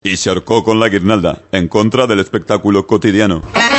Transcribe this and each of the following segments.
Y se ahorcó con la guirnalda, en contra del espectáculo cotidiano.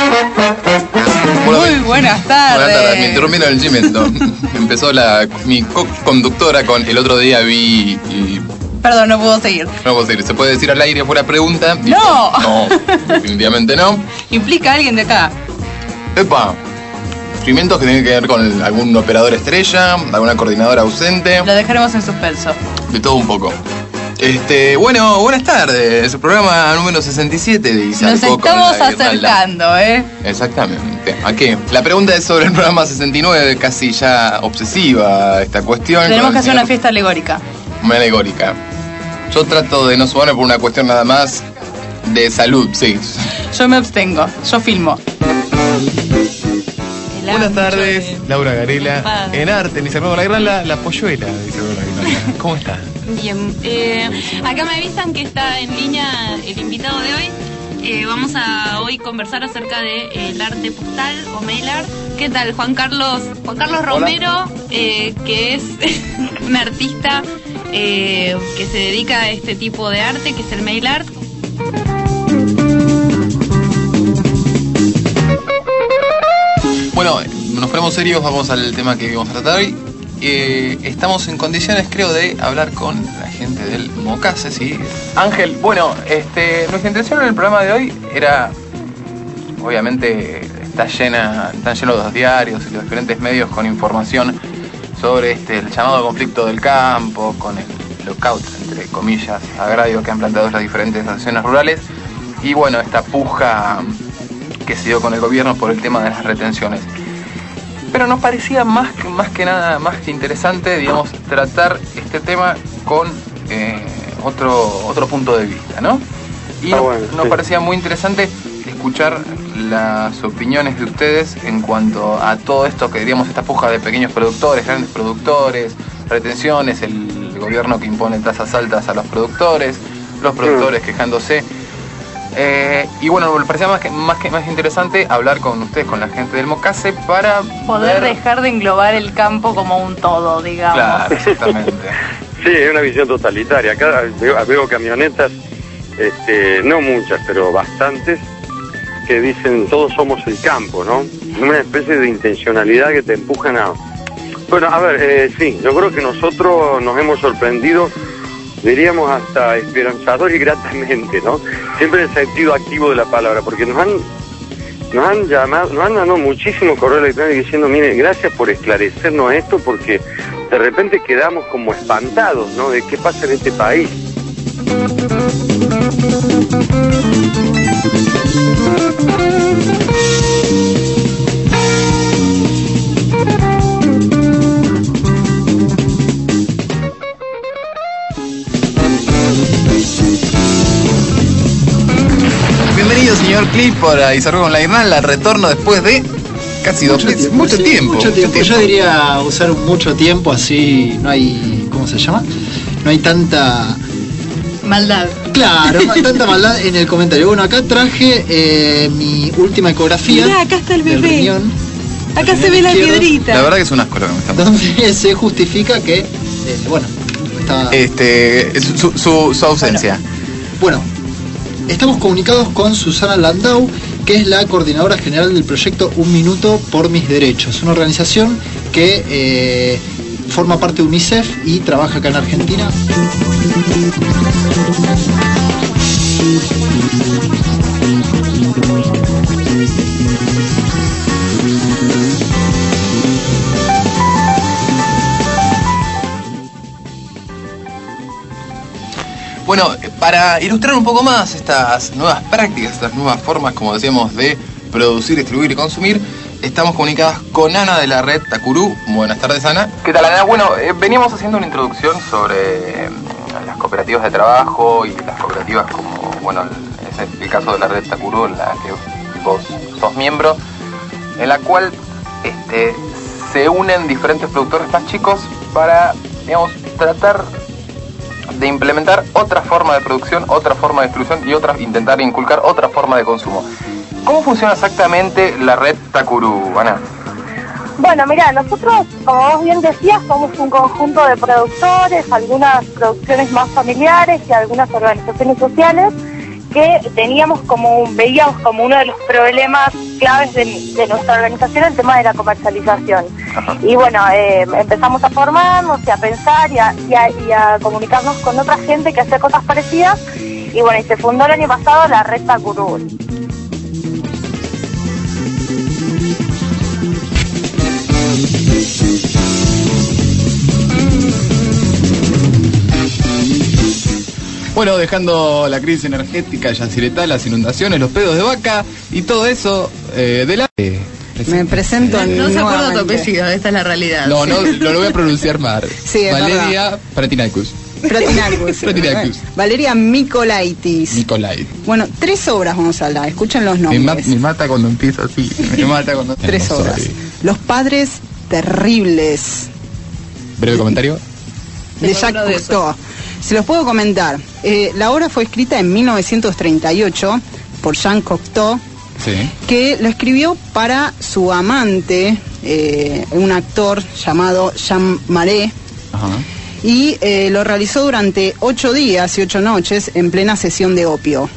Muy buenas tardes. Buenas tardes, me interrumpieron el cimiento. Empezó mi co-conductora con el otro día vi y... Perdón, no puedo seguir. No puedo decir, ¿se puede decir al aire fuera pregunta? ¡No! No, definitivamente no. Implica a alguien de acá. Epa, cimientos que tienen que ver con algún operador estrella, alguna coordinadora ausente, Lo dejaremos en suspenso. de todo un poco. Bueno, buenas tardes. El programa número 67 de Nos Izarco con estamos la guirnalda. acercando, ¿eh? Exactamente. ¿A qué? La pregunta es sobre el programa 69, casi ya obsesiva esta cuestión. Tenemos con que el hacer una señor fiesta alegórica. Alegórica. Yo trato de no sumarme por una cuestión nada más de salud, sí. Yo me abstengo, yo filmo. Buenas tardes, Laura Garela. En arte, en Izarco con la guirnalda, la polluela de Izarco con la guirnalda. ¿Cómo está? Bien, acá me avisan que está en línea el invitado de hoy. Vamos a hoy conversar acerca de el arte postal o mail art. ¿Qué tal, Juan Carlos Romero, que es un artista que se dedica a este tipo de arte, que es el mail art? Bueno, nos ponemos serios, vamos al tema que vamos a tratar hoy. Estamos en condiciones, creo, de hablar con la gente del Mocase, ¿sí? Ángel, bueno, nuestra intención en el programa de hoy era, obviamente, están llenos los diarios y los diferentes medios con información sobre el llamado conflicto del campo, con el lockout, entre comillas, agravio que han planteado las diferentes asociaciones rurales, y bueno, esta puja que se dio con el gobierno por el tema de las retenciones. Pero nos parecía más que interesante, digamos, tratar este tema con otro punto de vista, ¿no? Y nos parecía muy interesante escuchar las opiniones de ustedes en cuanto a todo esto que diríamos, esta puja de pequeños productores, grandes productores, retenciones, el gobierno que impone tasas altas a los productores quejándose. Y bueno, me parecía más interesante hablar con ustedes, con la gente del Mocase, para Poder dejar de englobar el campo como un todo, digamos. Claro, exactamente. Sí, es una visión totalitaria. Acá veo camionetas, no muchas, pero bastantes, que dicen todos somos el campo, ¿no? Una especie de intencionalidad que te empujan a... Bueno, a ver, sí, yo creo que nosotros nos hemos sorprendido, diríamos hasta esperanzador y gratamente, ¿no? Siempre en el sentido activo de la palabra, porque nos han llamado, nos han dado muchísimo correo electrónico diciendo, miren, gracias por esclarecernos esto, porque de repente quedamos como espantados, ¿no? De qué pasa en este país. Bienvenido, señor Clifford, a Izarco con la guirnalda, retorno después de casi mucho tiempo. Yo diría usar mucho tiempo, así no hay, ¿cómo se llama? No hay tanta Maldad. Claro, no hay tanta maldad en el comentario. Bueno, acá traje mi última ecografía. Mirá, acá está el del bebé. riñón, Acá se ve la piedrita. La verdad que es un asco lo que me está pasando. donde se justifica que, bueno, estaba... su ausencia. Bueno, estamos comunicados con Susana Landau, que es la coordinadora general del proyecto Un Minuto por Mis Derechos, una organización que forma parte de UNICEF y trabaja acá en Argentina. Bueno, para ilustrar un poco más estas nuevas prácticas, estas nuevas formas, como decíamos, de producir, distribuir y consumir, estamos comunicadas con Ana de la red Tacurú. Buenas tardes, Ana. ¿Qué tal, Ana? Bueno, veníamos haciendo una introducción sobre las cooperativas de trabajo y las cooperativas como, bueno, es el caso de la red Tacurú, en la que vos sos miembro, en la cual se unen diferentes productores más chicos para, digamos, tratar de implementar otra forma de producción, otra forma de distribución y intentar inculcar otra forma de consumo. ¿Cómo funciona exactamente la red Tacurú, Ana? Bueno, mira, nosotros, como vos bien decías, somos un conjunto de productores, algunas producciones más familiares y algunas organizaciones sociales, que veíamos como uno de los problemas claves de nuestra organización el tema de la comercialización. Ajá. Y bueno, empezamos a formarnos y a pensar y a comunicarnos con otra gente que hace cosas parecidas. Y bueno, y se fundó el año pasado la Recta Curul. Bueno, dejando la crisis energética, Yacyretá, las inundaciones, los pedos de vaca y todo eso de la... Me presento No se acuerda tu nuevamente. apellido, esta es la realidad. No lo voy a pronunciar mal. Sí, es Valeria Pratinaicus. Protinacus. Valeria Mikolaitis. Nicolai. Bueno, 3 obras vamos a hablar, escuchen los nombres. Me mata cuando empieza así. Me mata cuando... 3 No, obras. sorry. Los Padres Terribles, Breve comentario. de Tengo Jacques uno de Cousteau. Se los puedo comentar. La obra fue escrita en 1938 por Jean Cocteau, Sí. que lo escribió para su amante, un actor llamado Jean Marais, Ajá. y lo realizó durante 8 días y 8 noches en plena sesión de opio.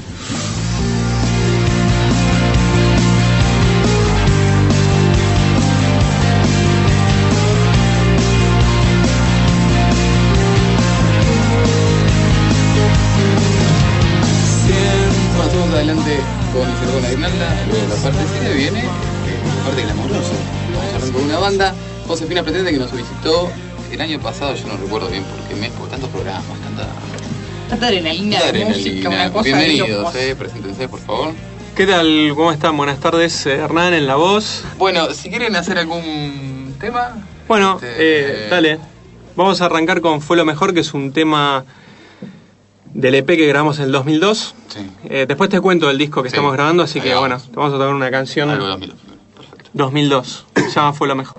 Pasamos adelante con la Guirnalda, luego la parte cine viene, la parte glamorosa. Vamos a hablar con una banda, Josefina Pretende, que nos visitó el año pasado, yo no recuerdo bien por qué mes, porque tantos programas, Tanta adrenalina, tanta de música, una cosa de Bienvenidos, locos. preséntense por favor. ¿Qué tal? ¿Cómo están? Buenas tardes, Hernán en la voz. Bueno, si quieren hacer algún tema... Bueno, dale. Vamos a arrancar con Fue lo Mejor, que es un tema del EP que grabamos en el 2002. Sí. Después te cuento el disco que Sí. estamos grabando, así Ahí que vamos. bueno, te vamos a tocar una canción Algo de 2000, perfecto. 2002. Se llama Fue lo Mejor.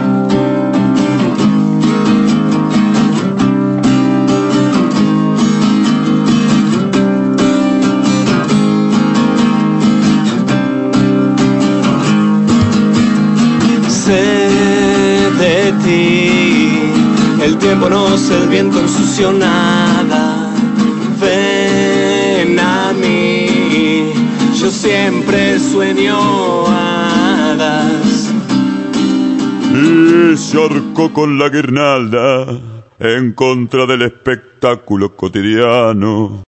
Sé de ti, el tiempo no es el viento, ensució nada. Ven a mí, yo siempre sueño hadas. Y se ahorcó con la guirnalda en contra del espectáculo cotidiano.